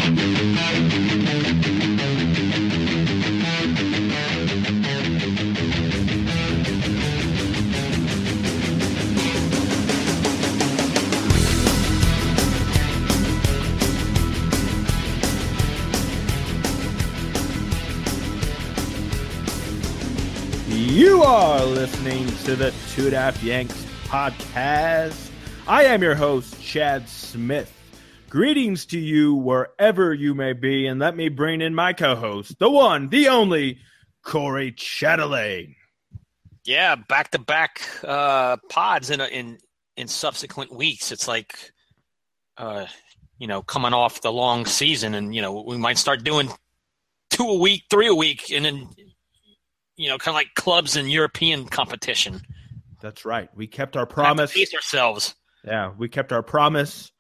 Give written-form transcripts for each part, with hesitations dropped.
You are listening to the Two and a Half Yanks podcast. I am your host, Chad Smith. Greetings to you wherever you may be, and let me bring in my co-host, the one, the only, Corey Chatelain. Yeah, back-to-back pods in subsequent weeks. It's like, coming off the long season, and we might start doing 2 a week, 3 a week, and then kind of like clubs in European competition. That's right. We kept our promise. We have to pace ourselves. Yeah, we kept our promise.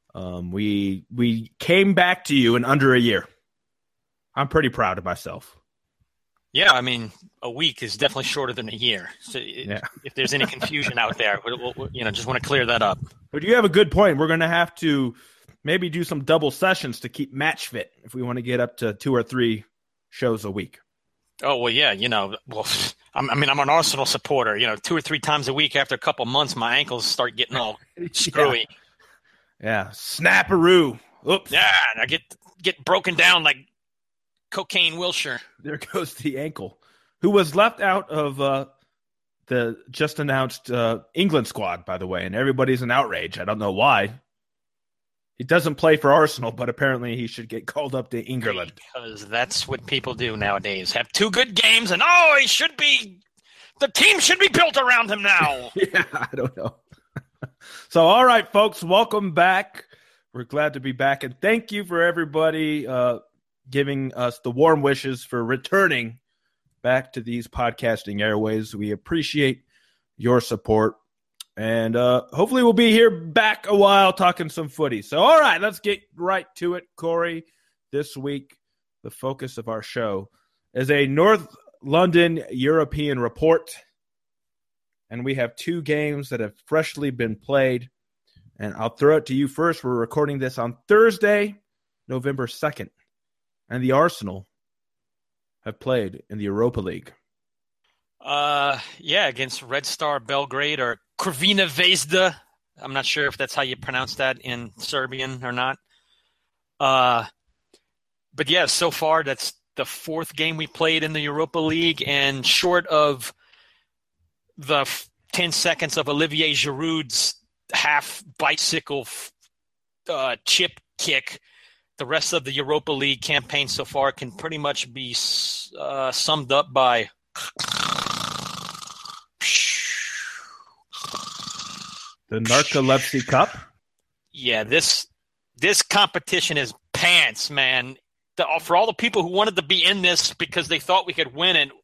We came back to you in under a year. I'm pretty proud of myself. Yeah, I mean, a week is definitely shorter than a year. So if there's any confusion out there, just want to clear that up. But you have a good point. We're going to have to maybe do some double sessions to keep match fit if we want to get up to 2 or 3 shows a week. Oh, well, yeah, I'm an Arsenal supporter. 2 or 3 times a week after a couple months, my ankles start getting all screwy. Yeah, snapperoo. Oops. Yeah, and I get broken down like cocaine Wilshire. There goes the ankle. Who was left out of the just announced England squad, by the way, and everybody's in outrage. I don't know why. He doesn't play for Arsenal, but apparently he should get called up to England. Because that's what people do nowadays. Have 2 good games, and the team should be built around him now. Yeah, I don't know. So, all right, folks, welcome back. We're glad to be back, and thank you for everybody giving us the warm wishes for returning back to these podcasting airways. We appreciate your support. And hopefully we'll be here back a while talking some footy. So, all right, let's get right to it, Corey. This week, the focus of our show is a North London European report. And we have 2 games that have freshly been played. And I'll throw it to you first. We're recording this on Thursday, November 2nd. And the Arsenal have played in the Europa League. Against Red Star Belgrade or Crvena Zvezda. I'm not sure if that's how you pronounce that in Serbian or not. But yeah, so far that's the 4th game we played in the Europa League, and short of the 10 seconds of Olivier Giroud's half bicycle chip kick, the rest of the Europa League campaign so far can pretty much be summed up by the Narcolepsy Cup? Yeah, this competition is pants, man. For all the people who wanted to be in this because they thought we could win it,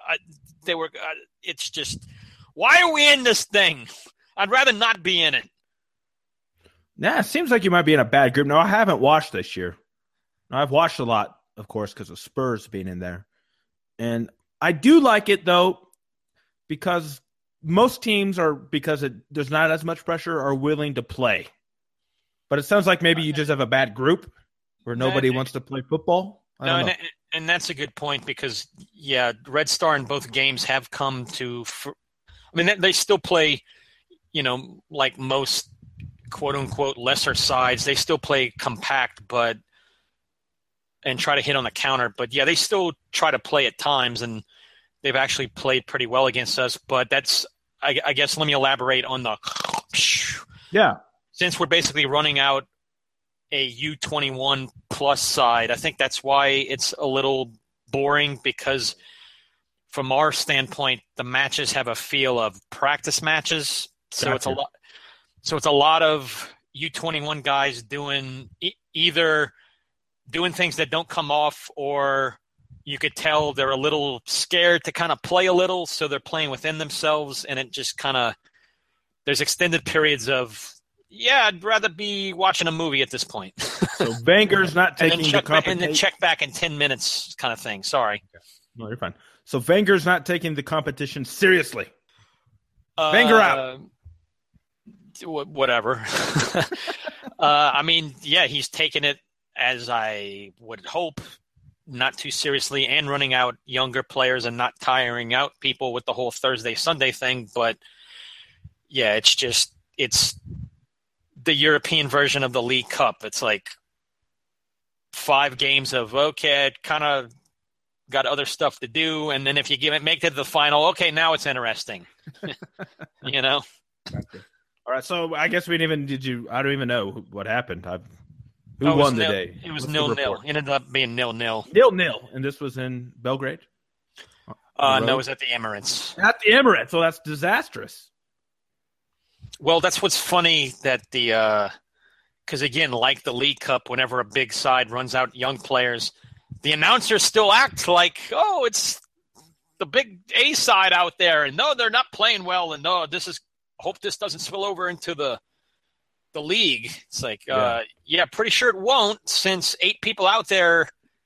it's just, why are we in this thing? I'd rather not be in it. Yeah, it seems like you might be in a bad group. No, I haven't watched this year. I've watched a lot, of course, because of Spurs being in there. And I do like it, though, because most teams there's not as much pressure, are willing to play. But it sounds like maybe you just have a bad group where nobody wants to play football. I don't know. And that's a good point because, yeah, Red Star in both games have come to they still play, like most quote-unquote lesser sides. They still play compact and try to hit on the counter. But, yeah, they still try to play at times, and they've actually played pretty well against us. But that's, I guess, let me elaborate on the – yeah. Since we're basically running out a U21 plus side, I think that's why it's a little boring because from our standpoint, the matches have a feel of practice matches. So gotcha. It's a lot of U21 guys doing either doing things that don't come off, or you could tell they're a little scared to kind of play a little, so they're playing within themselves, and it just kind of there's extended periods of, yeah, I'd rather be watching a movie at this point. So Wenger's not taking the competition. And then check back in 10 minutes kind of thing. Sorry. Okay. No, you're fine. So Wenger's not taking the competition seriously. Wenger out. Whatever. I mean, yeah, he's taking it as I would hope, not too seriously, and running out younger players and not tiring out people with the whole Thursday, Sunday thing. But, yeah, it's the European version of the League Cup. It's like 5 games of, okay, it kind of got other stuff to do. And then if you make it to the final, okay, now it's interesting. You know? Gotcha. All right, so I guess I don't even know what happened. Who won the day? It was 0-0. It ended up being 0-0. 0-0, and this was in Belgrade? No, it was at the Emirates. At the Emirates, so that's disastrous. Well, that's what's funny that because again, like the League Cup, whenever a big side runs out young players, the announcers still act like, oh, it's the big A side out there, and no, they're not playing well, and no, hope this doesn't spill over into the league. It's like, yeah, pretty sure it won't, since 8 people out there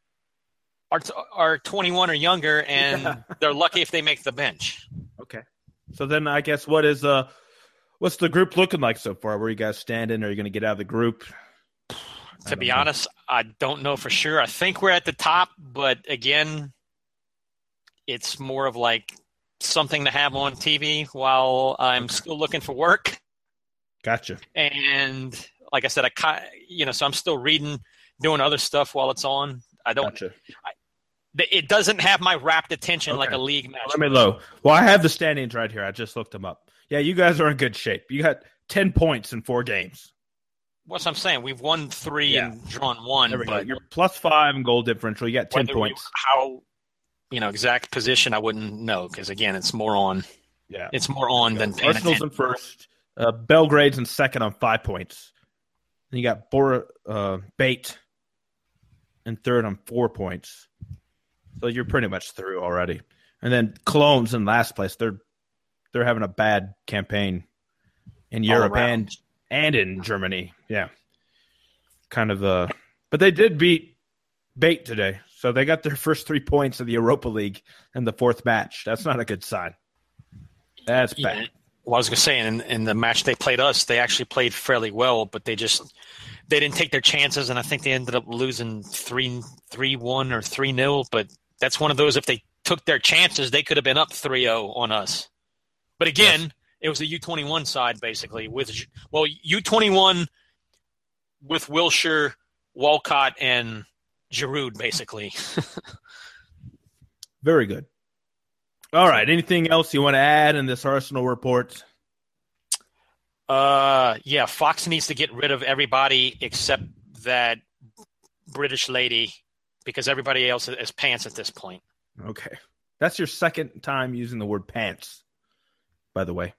are 21 or younger, and they're lucky if they make the bench. Okay. So then I guess what's the group looking like so far? Where are you guys standing? Are you going to get out of the group? To be honest, I don't know for sure. I think we're at the top, but again, it's more of like something to have on TV while I'm still looking for work. Gotcha. And like I said, so I'm still reading, doing other stuff while it's on. I don't. Gotcha. It doesn't have my rapt attention like a league match. Let me low. Well, I have the standings right here. I just looked them up. Yeah, you guys are in good shape. You got 10 points in 4 games. What's I'm saying? We've won 3 and drawn 1. But you're +5 in goal differential. You got 10 points. How exact position I wouldn't know, because again, it's more on. Yeah, it's more on than paying Arsenal's in first. Belgrade's in second on 5 points. Then you got Bate in third on 4 points. So you're pretty much through already. And then Cologne's in last place. They're having a bad campaign in Europe and in Germany. Yeah. Kind of but they did beat Bate today. So they got their first 3 points of the Europa League in the 4th match. That's not a good sign. That's bad. Yeah. Well, I was going to say, in the match they played us, they actually played fairly well, but they didn't take their chances, and I think they ended up losing 3-1 or 3-0. But that's one of those, if they took their chances, they could have been up 3-0 on us. But again, It was a U21 side, basically, U21 with Wilshere, Walcott, and Giroud, basically. Very good. All right. Anything else you want to add in this Arsenal report? Yeah, Fox needs to get rid of everybody except that British lady, because everybody else is pants at this point. Okay. That's your second time using the word pants, by the way.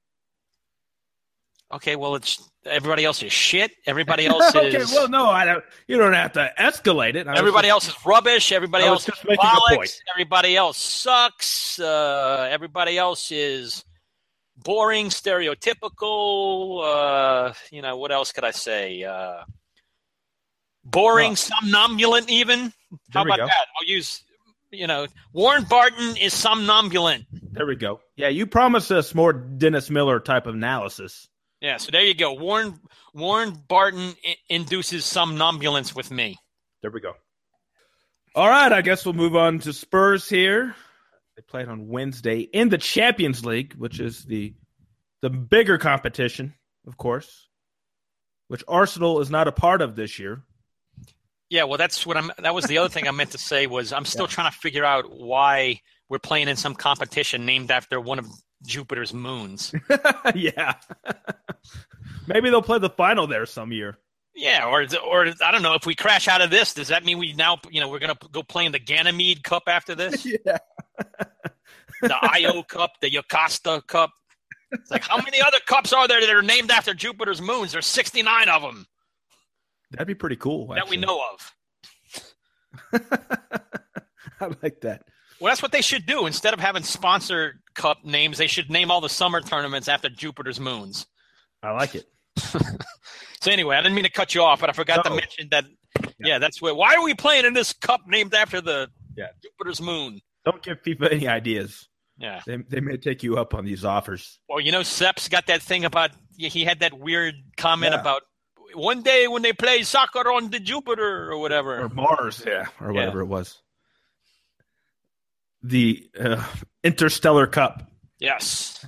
Okay, well, everybody else is shit. Everybody else is... Okay, well, no, you don't have to escalate it. Everybody else is rubbish. Everybody else is bollocks. Everybody else sucks. Everybody else is boring, stereotypical. What else could I say? Boring, somnambulant even. How about that? I'll use... Warren Barton is somnambulant. There we go. Yeah, you promised us more Dennis Miller type of analysis. Yeah, so there you go. Warren Barton induces somnambulance with me. There we go. All right, I guess we'll move on to Spurs here. They played on Wednesday in the Champions League, which is the bigger competition, of course, which Arsenal is not a part of this year. Yeah, well, that was the other thing I meant to say was I'm still trying to figure out why we're playing in some competition named after one of Jupiter's moons. Yeah. Maybe they'll play the final there some year. Yeah, or I don't know, if we crash out of this, does that mean we now, we're going to go play in the Ganymede Cup after this? Yeah. The Io Cup, the Yokosta Cup. It's like, how many other cups are there that are named after Jupiter's moons? There's 69 of them. That'd be pretty cool, that we know of. I like that. Well, that's what they should do. Instead of having sponsored cup names, they should name all the summer tournaments after Jupiter's moons. I like it. So anyway, I didn't mean to cut you off, but I forgot to mention that. Yeah, that's why are we playing in this cup named after the Jupiter's moon? Don't give FIFA any ideas. Yeah, they may take you up on these offers. Well, Sepp's got that thing about he had that weird comment about one day when they play soccer on the Jupiter or whatever. Or Mars, or whatever it was. The Interstellar Cup. Yes.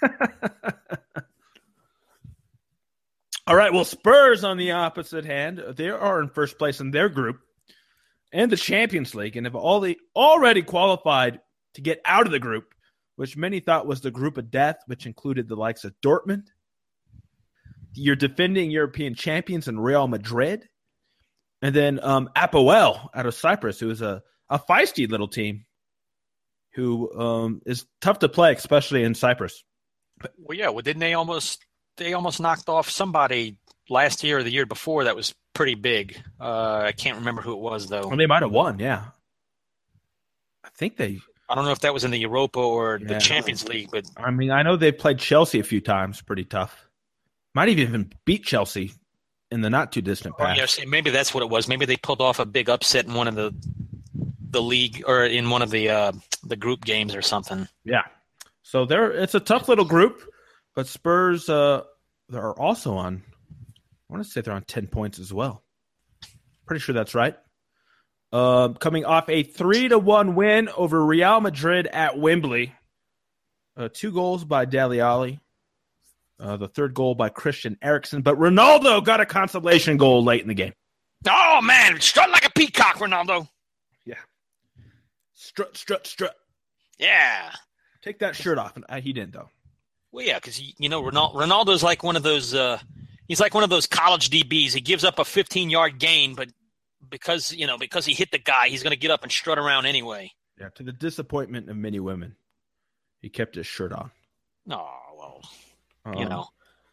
All right, well, Spurs on the opposite hand, they are in first place in their group and the Champions League and have already qualified to get out of the group, which many thought was the group of death, which included the likes of Dortmund, your defending European champions in Real Madrid, and then Apoel out of Cyprus, who is a feisty little team who is tough to play, especially in Cyprus. Well, yeah. Well, didn't they almost knocked off somebody last year or the year before that was pretty big? I can't remember who it was, though. Well, they might have won, yeah. I think they... I don't know if that was in the Europa or the Champions League, but... I mean, I know they played Chelsea a few times, pretty tough. Might have even beat Chelsea in the not-too-distant past. Yeah, see, maybe that's what it was. Maybe they pulled off a big upset in one of the league or in one of the group games or something. Yeah. So it's a tough little group, but Spurs are also on, I want to say they're on 10 points as well. Pretty sure that's right. Coming off a 3-1 win over Real Madrid at Wembley. 2 goals by Dele Alli. The third goal by Christian Eriksen. But Ronaldo got a consolation goal late in the game. Oh, man. Strut like a peacock, Ronaldo. Yeah. Strut. Yeah. Take that shirt off. He didn't, though. Well, yeah, because, Ronaldo's like one of those he's like one of those college DBs. He gives up a 15-yard gain, but because he hit the guy, he's going to get up and strut around anyway. Yeah, to the disappointment of many women, he kept his shirt on. Oh, well,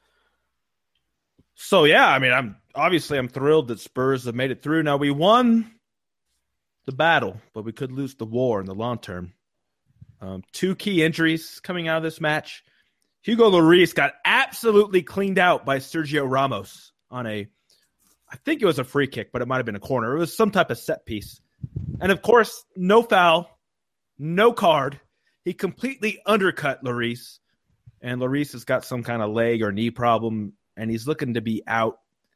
So, yeah, I mean, I'm thrilled that Spurs have made it through. Now, we won the battle, but we could lose the war in the long term. 2 key injuries coming out of this match. Hugo Lloris got absolutely cleaned out by Sergio Ramos on I think it was a free kick, but it might have been a corner. It was some type of set piece. And, of course, no foul, no card. He completely undercut Lloris. And Lloris has got some kind of leg or knee problem, and he's looking to be out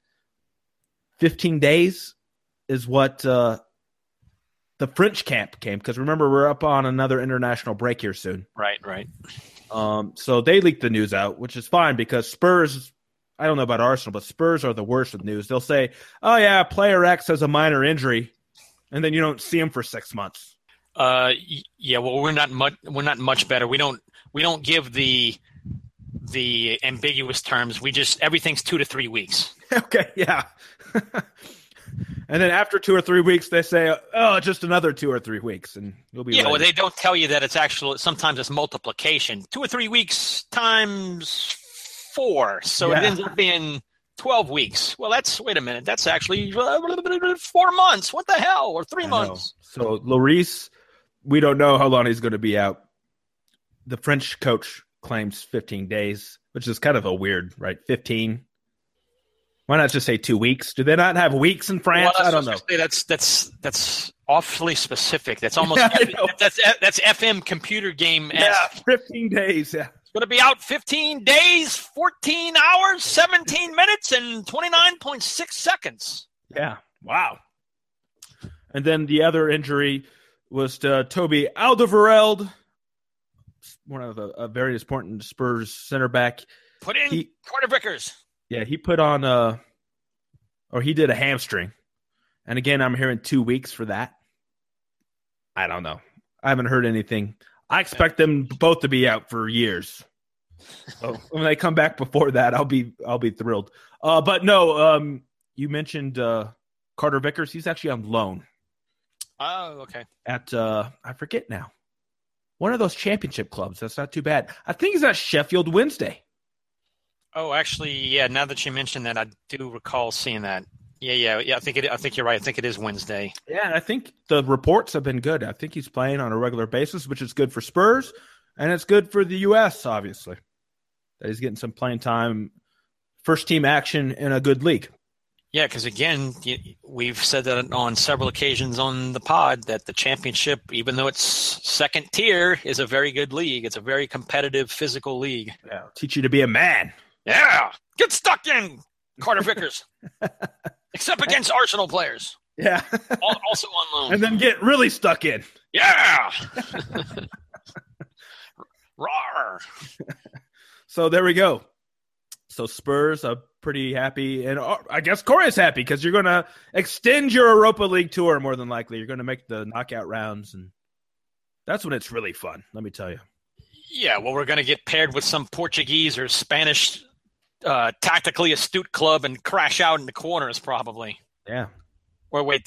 15 days is what the French camp came. Because, remember, we're up on another international break here soon. Right. So they leaked the news out, which is fine because Spurs, I don't know about Arsenal, but Spurs are the worst with news. They'll say, oh, yeah, player X has a minor injury, and then you don't see him for 6 months. Yeah, well, we're not much better. We don't give the ambiguous terms. Everything's 2 to 3 weeks. Okay, yeah. And then after 2 or 3 weeks, they say, oh, just another 2 or 3 weeks, and you'll be ready. Well, they don't tell you that it's sometimes it's multiplication. 2 or 3 weeks times 4, so it ends up being 12 weeks. Well, wait a minute, that's actually 4 months. What the hell? Or 3 months. So Lloris, we don't know how long he's going to be out. The French coach claims 15 days, which is kind of a weird, right? 15. Why not just say 2 weeks? Do they not have weeks in France? Well, I don't know. That's awfully specific. That's almost that's FM computer game. Yeah, 15 days. Yeah, it's going to be out 15 days, 14 hours, 17 minutes, and 29.6 seconds. Yeah, wow. And then the other injury was to Toby Alderweireld, one of a very important Spurs center back. Put in Carter Vickers. Yeah, he put on he did a hamstring. And again, I'm hearing 2 weeks for that. I don't know. I haven't heard anything. I expect them both to be out for years. So when they come back before that, I'll be thrilled. But no, you mentioned Carter Vickers. He's actually on loan. Oh, okay. At I forget now. One of those championship clubs. That's not too bad. I think he's at Sheffield Wednesday. Oh, actually, yeah. Now that you mentioned that, I do recall seeing that. Yeah. I think you're right. I think it is Wednesday. Yeah, and I think the reports have been good. I think he's playing on a regular basis, which is good for Spurs, and it's good for the U.S. Obviously, that he's getting some playing time, first team action in a good league. Yeah, because again, we've said that on several occasions on the pod that the championship, even though it's second tier, is a very good league. It's a very competitive, physical league. Yeah, teach you to be a man. Yeah, get stuck in. Carter Vickers. Except against Arsenal players. Yeah. Also on loan. And then get really stuck in. Yeah. Rawr. So there we go. So Spurs are pretty happy. And I guess Corey's happy because you're going to extend your Europa League tour more than likely. You're going to make the knockout rounds. And that's when it's really fun, let me tell you. Yeah, well, we're going to get paired with some Portuguese or Spanish tactically astute club and crash out in the corners probably. Yeah. Or wait.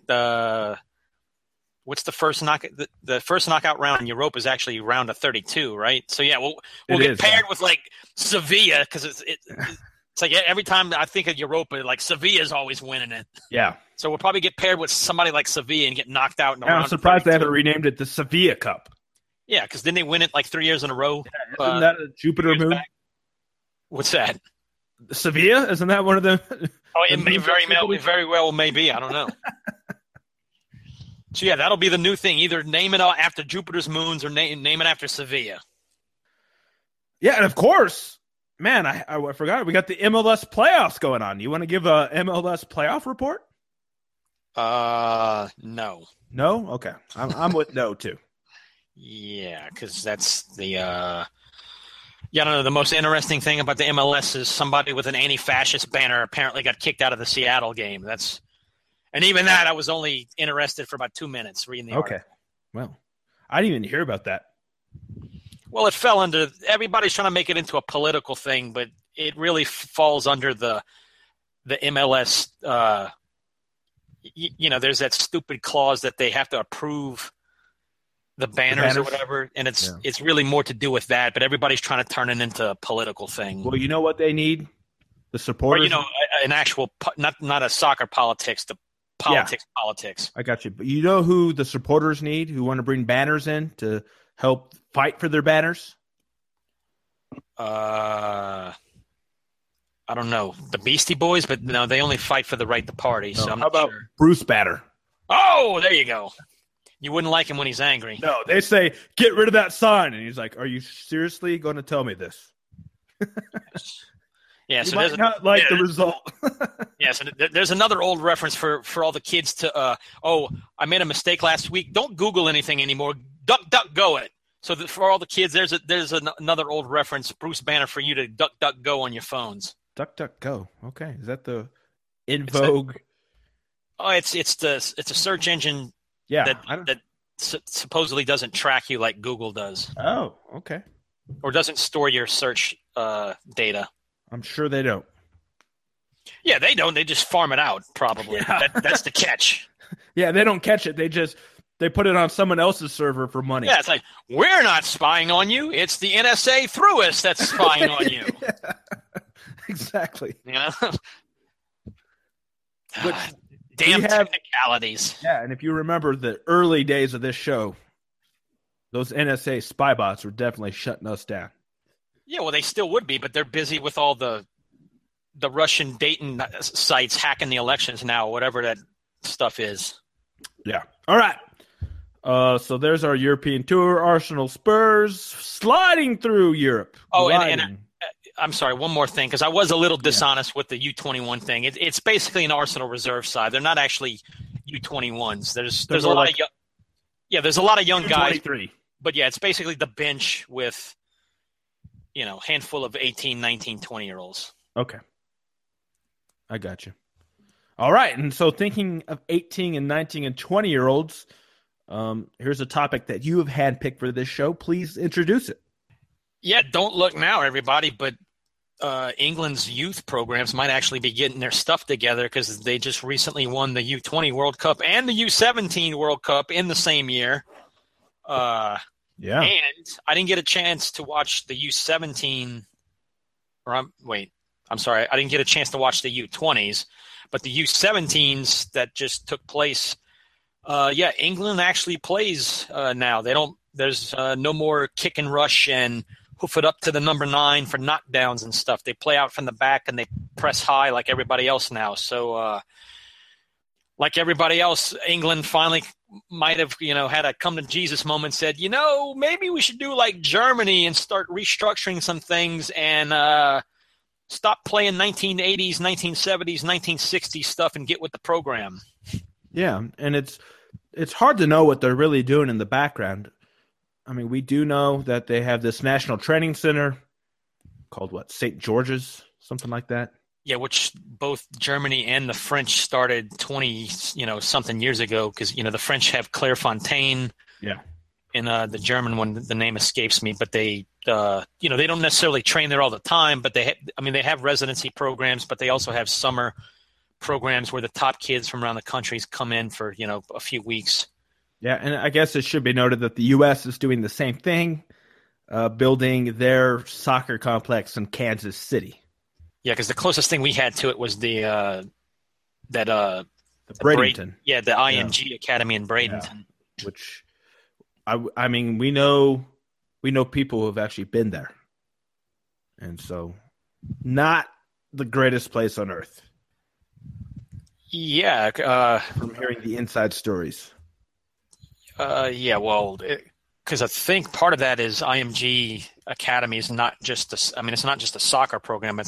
What's the first knockout? The first knockout round in Europe is actually round of 32, right? So yeah, we'll get paired with like Sevilla because it's like every time I think of Europa, like Sevilla's always winning it. Yeah. So we'll probably get paired with somebody like Sevilla and get knocked out in the round. I'm surprised they haven't renamed it the Sevilla Cup. Yeah, because didn't they win it like 3 years in a row? Yeah, isn't that a Jupiter moon? Back? What's that? Sevilla? Isn't that one of them? Oh, it may very well may be. I don't know. So, yeah, that'll be the new thing. Either name it after Jupiter's moons or name it after Sevilla. Yeah, and of course, man, I forgot. We got the MLS playoffs going on. You want to give a MLS playoff report? No. No? Okay. I'm with no, too. Yeah, because that's the I don't know. The most interesting thing about the MLS is somebody with an anti-fascist banner apparently got kicked out of the Seattle game. And even that, I was only interested for about 2 minutes reading the article. Well, I didn't even hear about that. Well, it fell under – everybody's trying to make it into a political thing, but it really falls under the MLS there's that stupid clause that they have to approve the banners or whatever, and it's really more to do with that, but everybody's trying to turn it into a political thing. Well, you know what they need? The supporters? Or, an actual – not a soccer politics, the politics. I got you. But you know who the supporters need, who want to bring banners in to help fight for their banners? I don't know. The Beastie Boys, but no, they only fight for the right to party. No, so I'm not about sure. Bruce Banner? Oh, there you go. You wouldn't like him when he's angry. No, they say, get rid of that sign. And he's like, are you seriously going to tell me this? Yeah, so there's not like the result. Yeah, so there's another old reference for all the kids to, I made a mistake last week. Don't Google anything anymore. Duck, duck, go it. So for all the kids, there's another old reference, Bruce Banner, for you to duck, duck, go on your phones. Duck, duck, go. Okay, is that the in vogue? It's a search engine. Yeah, that supposedly doesn't track you like Google does. Oh, okay. Or doesn't store your search data. I'm sure they don't. Yeah, they don't. They just farm it out, probably. Yeah. That's the catch. Yeah, they don't catch it. They put it on someone else's server for money. Yeah, it's like, we're not spying on you. It's the NSA through us that's spying on you. Yeah, exactly. You know? Damn technicalities. Yeah, and if you remember the early days of this show, those NSA spy bots were definitely shutting us down. Yeah, well, they still would be, but they're busy with all the Russian dating sites hacking the elections now, whatever that stuff is. Yeah. All right. So there's our European tour. Arsenal Spurs sliding through Europe. Oh, and I'm sorry, one more thing, because I was a little dishonest with the U21 thing. It's basically an Arsenal reserve side. They're not actually U21s. There's a lot of there's a lot of young guys. But yeah, it's basically the bench with handful of 18, 19, 20-year-olds. Okay. I got you. All right. And so thinking of 18 and 19 and 20-year-olds, here's a topic that you have handpicked for this show. Please introduce it. Yeah, don't look now, everybody, but England's youth programs might actually be getting their stuff together because they just recently won the U20 World Cup and the U17 World Cup in the same year. Yeah. And I didn't get a chance to watch the U17 I'm sorry. I didn't get a chance to watch the U20s, but the U17s that just took place. England actually plays now. There's no more kick and rush and hoof it up to the number 9 for knockdowns and stuff. They play out from the back and they press high like everybody else now. So, like everybody else, England finally might have, had a come to Jesus moment, said, maybe we should do like Germany and start restructuring some things and stop playing 1980s, 1970s, 1960s stuff and get with the program. Yeah, and it's hard to know what they're really doing in the background. I mean, we do know that they have this national training center called what, St. George's, something like that. Yeah, which both Germany and the French started 20, something years ago, because, the French have Clairefontaine. Yeah. And the German one, the name escapes me, but they, they don't necessarily train there all the time, but they have residency programs, but they also have summer programs where the top kids from around the countries come in for, a few weeks. Yeah, and I guess it should be noted that the U.S. is doing the same thing, building their soccer complex in Kansas City. Yeah, because the closest thing we had to it was the Bradenton. The IMG Academy in Bradenton. Yeah. Which, I mean, we know people who have actually been there. And so, not the greatest place on earth. Yeah. From hearing the inside stories. Because I think part of that is IMG Academy is not just it's not just a soccer program.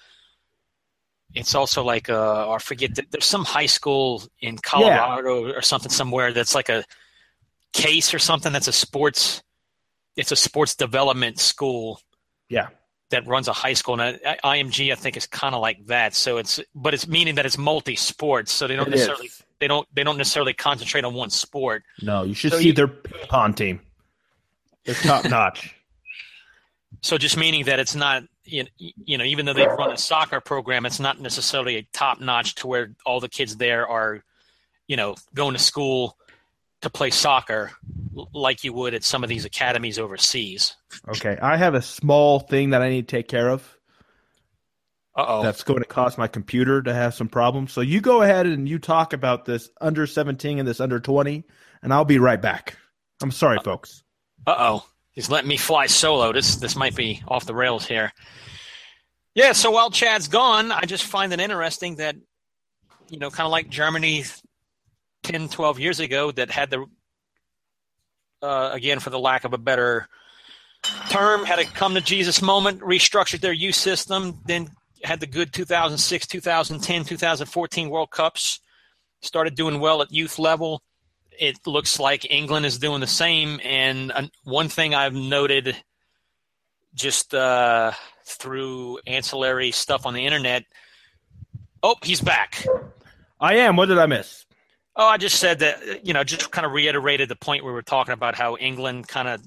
It's also like I forget, there's some high school in Colorado or something somewhere that's like a Case or something. That's it's a sports development school. Yeah. That runs a high school, and IMG I think is kind of like that. So it's meaning that it's multi-sports. So they don't necessarily concentrate on one sport. No, you should see their ping-pong team. They're top notch. So just meaning that it's not, even though they run a soccer program, it's not necessarily a top notch to where all the kids there are, going to school to play soccer like you would at some of these academies overseas. Okay, I have a small thing that I need to take care of. Uh-oh. That's going to cause my computer to have some problems. So you go ahead and you talk about this under 17 and this under 20, and I'll be right back. I'm sorry, folks. Uh-oh. He's letting me fly solo. This might be off the rails here. Yeah, so while Chad's gone, I just find it interesting that, kind of like Germany 10, 12 years ago that had the, again, for the lack of a better term, had a come-to-Jesus moment, restructured their youth system, then had the good 2006, 2010, 2014 World Cups, started doing well at youth level. It looks like England is doing the same. And one thing I've noted just through ancillary stuff on the internet. Oh, he's back. I am. What did I miss? Oh, I just said that, just kind of reiterated the point we were talking about how England kind of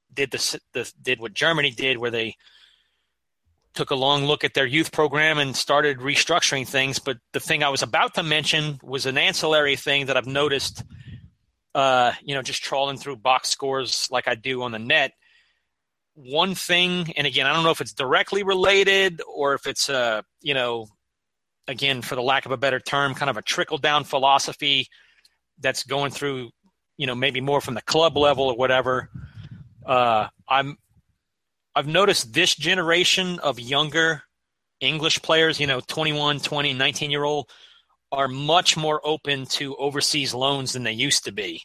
did what Germany did, where they took a long look at their youth program and started restructuring things. But the thing I was about to mention was an ancillary thing that I've noticed, just trawling through box scores like I do on the net. One thing, and again, I don't know if it's directly related or if it's, again, for the lack of a better term, kind of a trickle-down philosophy that's going through, maybe more from the club level or whatever. I've noticed this generation of younger English players, 21, 20, 19-year-old, are much more open to overseas loans than they used to be.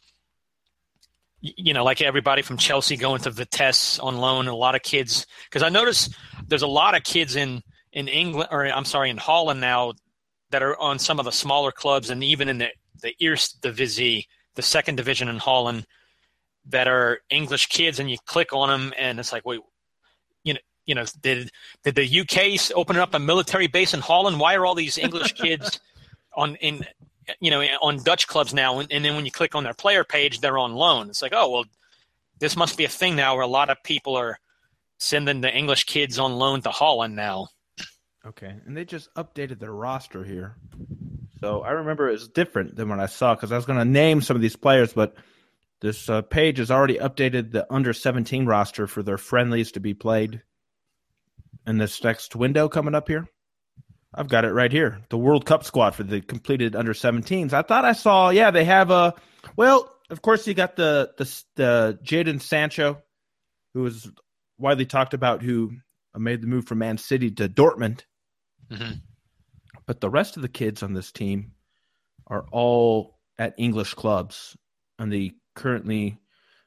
Like everybody from Chelsea going to Vitesse on loan, a lot of kids. Because I notice there's a lot of kids in England, in Holland now, that are on some of the smaller clubs and even in the Eerste Divisie, the second division in Holland, that are English kids, and you click on them and it's like, wait, did the UK open up a military base in Holland? Why are all these English kids on Dutch clubs now? And then when you click on their player page, they're on loan. It's like, oh, well, this must be a thing now where a lot of people are sending the English kids on loan to Holland now. Okay, and they just updated their roster here. So I remember it was different than what I saw, because I was going to name some of these players, but this page has already updated the under-17 roster for their friendlies to be played in this next window coming up here. I've got it right here. The World Cup squad for the completed under-17s. I thought I saw, they have of course you got the Jadon Sancho, who was widely talked about, who made the move from Man City to Dortmund. Mm-hmm. But the rest of the kids on this team are all at English clubs, and the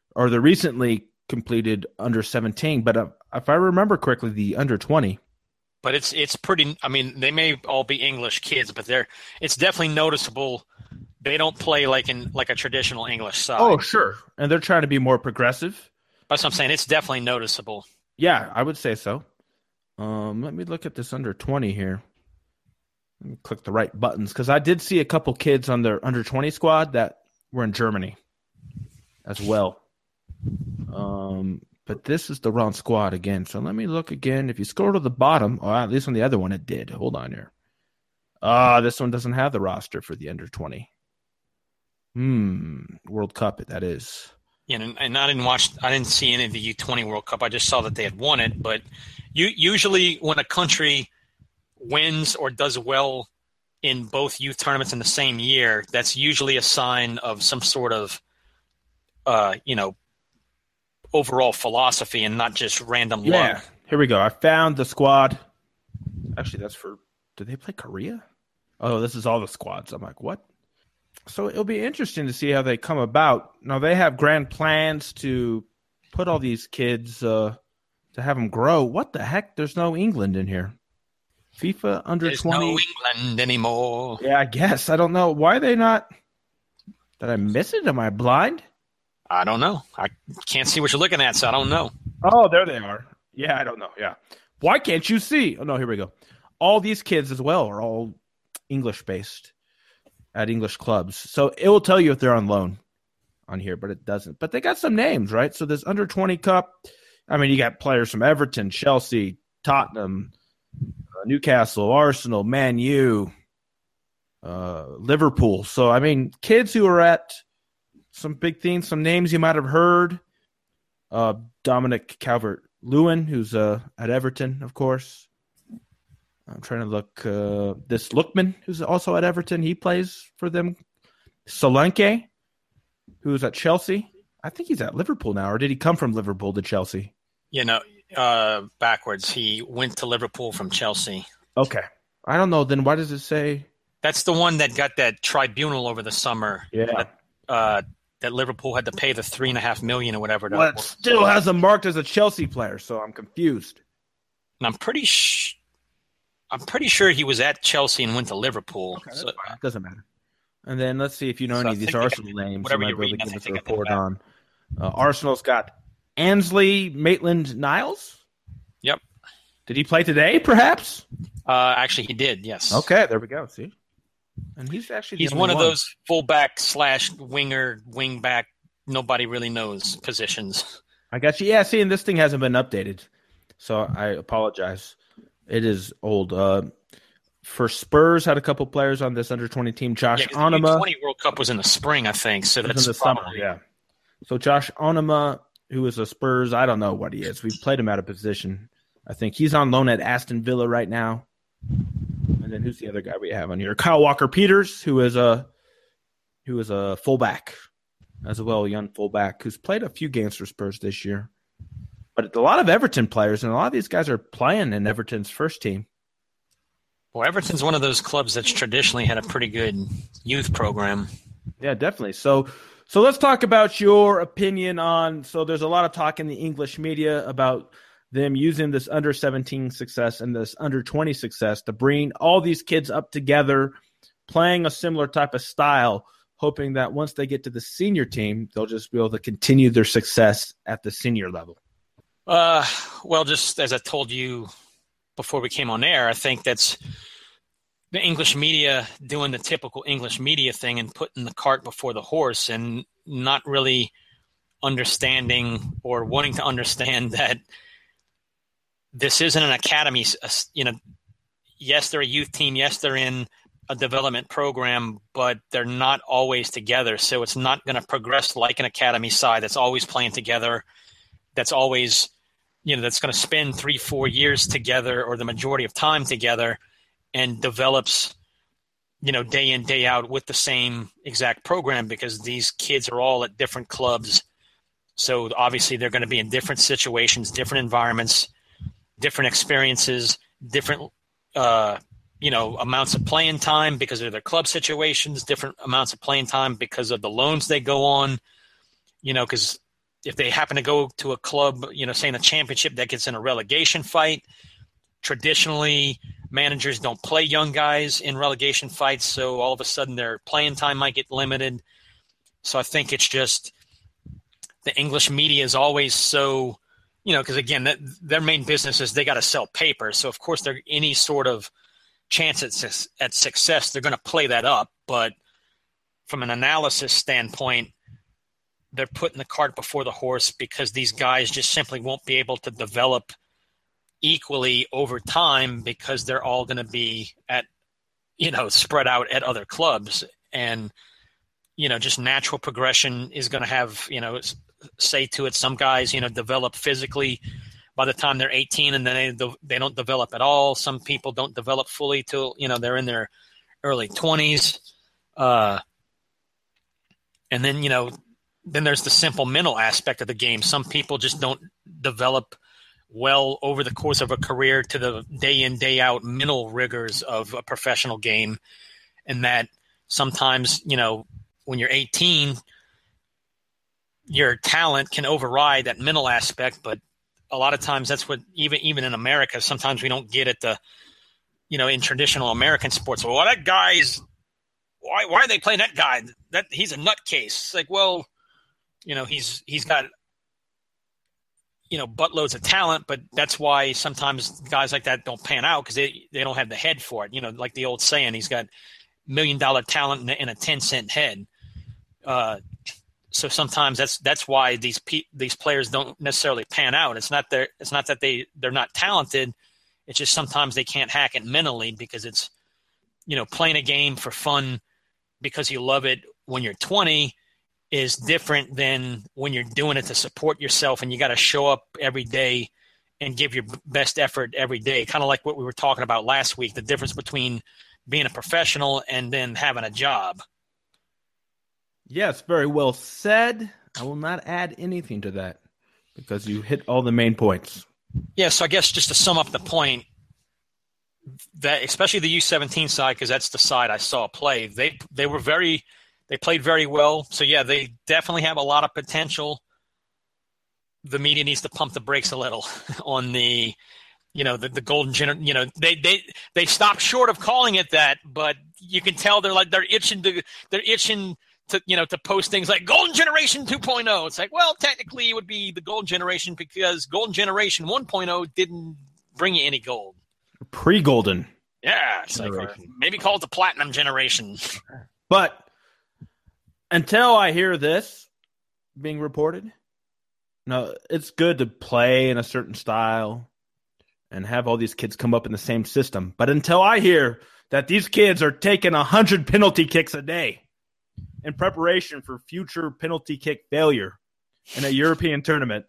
recently completed under-17. But if I remember correctly, the under-20 But it's pretty. I mean, they may all be English kids, but it's definitely noticeable. They don't play like a traditional English side. Oh, sure. And they're trying to be more progressive. That's what I'm saying. It's definitely noticeable. Yeah, I would say so. Let me look at this under 20 here. Let me click the right buttons because I did see a couple kids on their under 20 squad that were in Germany as well. But this is the wrong squad again. So let me look again. If you scroll to the bottom, or at least on the other one, it did. Hold on here. This one doesn't have the roster for the under 20. World Cup, that is. Yeah, and I didn't see any of the U20 World Cup. I just saw that they had won it. But usually when a country wins or does well in both youth tournaments in the same year, that's usually a sign of some sort of, overall philosophy and not just random luck. Yeah, here we go. I found the squad. Actually, do they play Korea? Oh, this is all the squads. I'm like, what? So it'll be interesting to see how they come about. Now, they have grand plans to put all these kids, to have them grow. What the heck? There's no England in here. FIFA under There's 20. no England anymore. Yeah, I guess. I don't know. Why are they not? Did I miss it? Am I blind? I don't know. I can't see what you're looking at, so I don't know. Oh, there they are. Yeah, I don't know. Yeah. Why can't you see? Oh, no, here we go. All these kids as well are all English-based at English clubs. So it will tell you if they're on loan on here, but it doesn't. But they got some names, right? So this under 20 cup, I mean, you got players from Everton, Chelsea, Tottenham, Newcastle, Arsenal, Man U, Liverpool. So, I mean, kids who are at some big things, some names you might have heard. Dominic Calvert-Lewin, who's at Everton, of course. I'm trying to look. This Lookman, who's also at Everton, he plays for them. Solanke, who's at Chelsea. I think he's at Liverpool now, or did he come from Liverpool to Chelsea? Backwards. He went to Liverpool from Chelsea. Okay. I don't know. Then why does it say? That's the one that got that tribunal over the summer. Yeah. That Liverpool had to pay the $3.5 million or whatever. Well, it still has him marked as a Chelsea player, so I'm confused. And I'm pretty sure he was at Chelsea and went to Liverpool. Okay, so, it doesn't matter. And then let's see if you know any of these Arsenal names. Whatever you you're reading, give us a report on. Arsenal's got Ansley Maitland-Niles. Yep. Did he play today, perhaps? Actually, he did, yes. Okay, there we go. See? And he's actually one of those fullback / winger, wingback, nobody really knows positions. I got you. Yeah, see, and this thing hasn't been updated, so I apologize. It is old. For Spurs, had a couple players on this under-20 team. Josh Onuma. The 20 World Cup was in the spring, I think. So that's in the summer, yeah. So Josh Onuma, who is a Spurs, I don't know what he is. We've played him out of position. I think he's on loan at Aston Villa right now. And then who's the other guy we have on here? Kyle Walker-Peters, who is a fullback as well, a young fullback who's played a few games for Spurs this year. But a lot of Everton players, and a lot of these guys are playing in Everton's first team. Well, Everton's one of those clubs that's traditionally had a pretty good youth program. Yeah, definitely. So let's talk about your opinion on – so there's a lot of talk in the English media about them using this under-17 success and this under-20 success to bring all these kids up together, playing a similar type of style, hoping that once they get to the senior team, they'll just be able to continue their success at the senior level. Well, just as I told you before we came on air, I think that's the English media doing the typical English media thing and putting the cart before the horse and not really understanding or wanting to understand that this isn't an academy. Yes, they're a youth team. Yes, they're in a development program, but they're not always together. So it's not going to progress like an academy side that's always playing together, that's always – that's going to spend 3-4 years together or the majority of time together and develops, day in, day out with the same exact program because these kids are all at different clubs. So obviously they're going to be in different situations, different environments, different experiences, different, amounts of playing time because of their club situations, different amounts of playing time because of the loans they go on, because if they happen to go to a club, say in a championship that gets in a relegation fight, traditionally managers don't play young guys in relegation fights, so all of a sudden their playing time might get limited. So I think it's just the English media is always so, because again, their main business is they got to sell paper. So of course, any sort of chance at success, they're going to play that up. But from an analysis standpoint, they're putting the cart before the horse because these guys just simply won't be able to develop equally over time because they're all going to be at, spread out at other clubs. And, just natural progression is going to have, say to it, some guys, develop physically by the time they're 18 and then they don't develop at all. Some people don't develop fully till, they're in their early 20s. And then, then there's the simple mental aspect of the game. Some people just don't develop well over the course of a career to the day in, day out mental rigors of a professional game. And that sometimes, when you're 18, your talent can override that mental aspect. But a lot of times that's what, even in America, sometimes we don't get at the, in traditional American sports. Well, that guy's, why are they playing that guy? That he's a nutcase. It's like, well, he's got, buttloads of talent, but that's why sometimes guys like that don't pan out because they don't have the head for it. Like the old saying, he's got $1 million talent in a 10-cent head. So sometimes that's why these players don't necessarily pan out. It's not that they're not talented. It's just sometimes they can't hack it mentally because it's, playing a game for fun because you love it when you're 20 is different than when you're doing it to support yourself and you got to show up every day and give your best effort every day. Kind of like what we were talking about last week, the difference between being a professional and then having a job. Yes, very well said. I will not add anything to that because you hit all the main points. Yeah, so I guess just to sum up the point, that especially the U17 side, because that's the side I saw play, they played very well. So yeah, they definitely have a lot of potential. The media needs to pump the brakes a little on the the golden generation. They stopped short of calling it that, but you can tell they're itching to post things like Golden Generation 2.0. It's like, well, technically it would be the Golden Generation because Golden Generation 1.0 didn't bring you any gold. Pre-Golden. Yeah. It's like, maybe call it the Platinum Generation. But until I hear this being reported, no, it's good to play in a certain style and have all these kids come up in the same system. But until I hear that these kids are taking 100 penalty kicks a day in preparation for future penalty kick failure in a European tournament,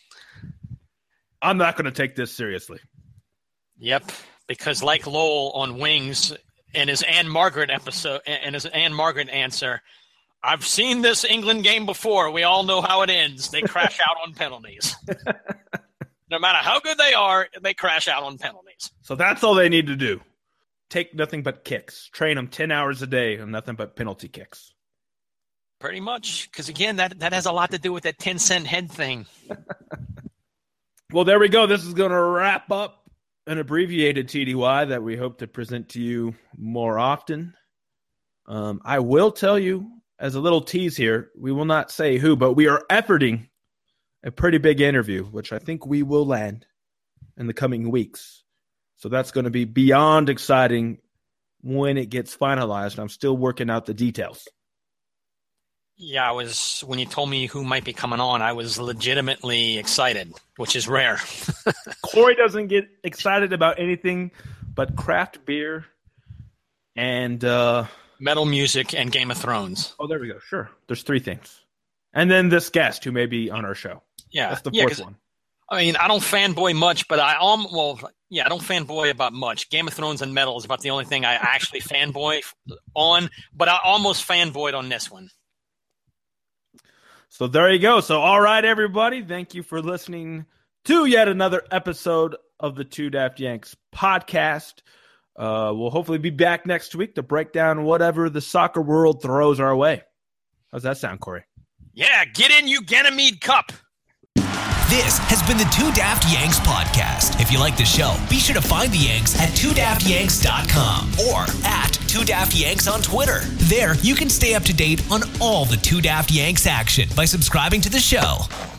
I'm not going to take this seriously. Yep, because like Lowell on Wings in his Anne Margaret episode and his Anne Margaret answer, I've seen this England game before. We all know how it ends. They crash out on penalties. No matter how good they are, they crash out on penalties. So that's all they need to do. Take nothing but kicks. Train them 10 hours a day on nothing but penalty kicks. Pretty much, because again, that has a lot to do with that 10-cent head thing. Well, there we go. This is going to wrap up an abbreviated TDY that we hope to present to you more often. I will tell you, as a little tease here, we will not say who, but we are efforting a pretty big interview, which I think we will land in the coming weeks. So that's going to be beyond exciting when it gets finalized. I'm still working out the details. Yeah, when you told me who might be coming on, I was legitimately excited, which is rare. Corey doesn't get excited about anything but craft beer and metal music and Game of Thrones. Oh, there we go. Sure. There's 3 things. And then this guest who may be on our show. Yeah. That's the 4th one. I mean, I don't fanboy much, but I don't fanboy about much. Game of Thrones and metal is about the only thing I actually fanboy on, but I almost fanboyed on this one. So there you go. So, all right, everybody. Thank you for listening to yet another episode of the Two Daft Yanks podcast. We'll hopefully be back next week to break down whatever the soccer world throws our way. How's that sound, Corey? Yeah, get in, you Ganymede Cup. This has been the Two Daft Yanks podcast. If you like the show, be sure to find the Yanks at twodaftyanks.com or at Two Daft Yanks on Twitter. There, you can stay up to date on all the Two Daft Yanks action by subscribing to the show.